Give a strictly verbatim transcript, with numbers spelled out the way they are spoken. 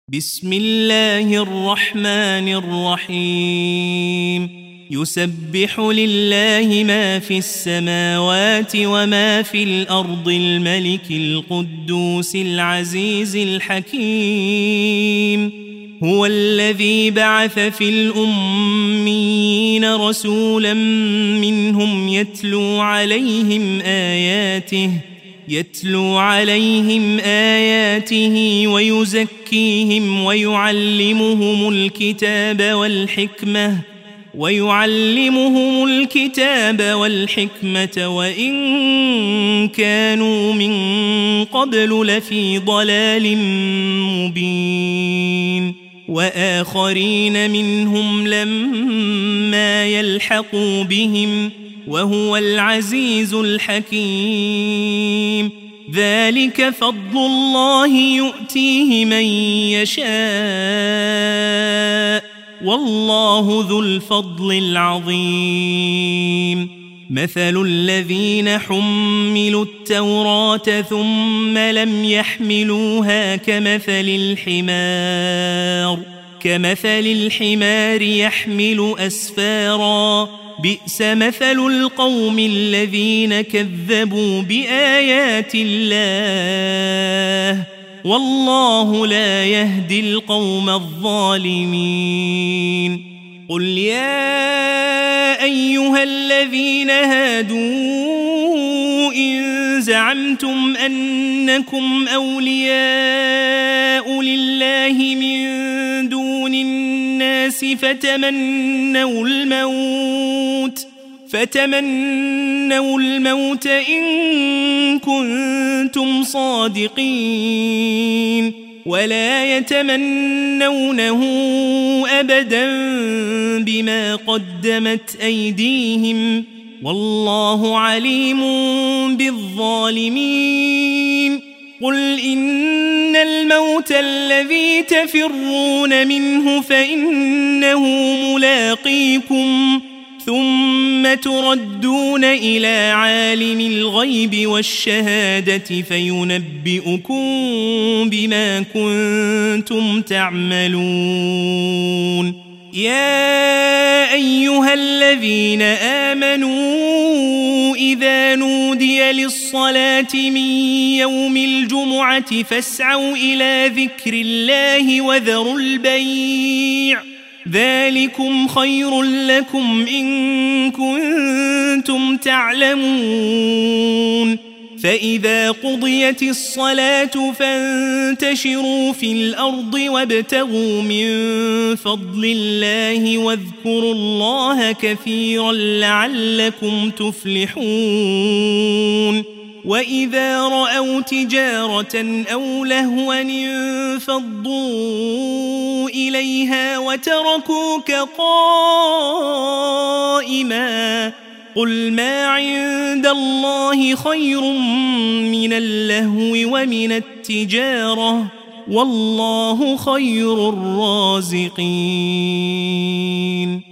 بسم الله الرحمن الرحيم يسبح لله ما في السماوات وما في الأرض الملك القدوس العزيز الحكيم هو الذي بعث في الأميين رسولا منهم يتلو عليهم آياته يتلو عليهم آياته ويزكيهم ويعلمهم الكتاب والحكمة ويعلمهم الكتاب والحكمة وإن كانوا من قبل لفي ضلال مبين وآخرين منهم لما يلحقوا بهم وهو العزيز الحكيم ذلك فضل الله يؤتيه من يشاء والله ذو الفضل العظيم مثل الذين حملوا التوراة ثم لم يحملوها كمثل الحمار كمثل الحمار يحمل أسفارا بئس مثل القوم الذين كذبوا بآيات الله والله لا يهدي القوم الظالمين قل يا أيها الذين هادوا إن زعمتم أنكم أولياء لله من دون الناس فتمنوا الموت فتمنوا الموت إن كنتم صادقين ولا يتمنونه أبدا بما قدمت أيديهم والله عليم بالظالمين قل إن الموت الذي تفرون منه فإنه ملاقيكم ثم تردون إلى عالم الغيب والشهادة فينبئكم بما كنتم تعملون يا أيها الذين آمنوا إذا نودي للصلاة من يوم الجمعة فاسعوا إلى ذكر الله وذروا البيع ذلكم خير لكم إن كنتم تعلمون فإذا قضيت الصلاة فانتشروا في الأرض وابتغوا من فضل الله واذكروا الله كثيرا لعلكم تفلحون وإذا رأوا تجارة أو لهوا انفضوا إليها وتركوك قائما قل ما عند الله خير من اللهو ومن التجارة والله خير الرازقين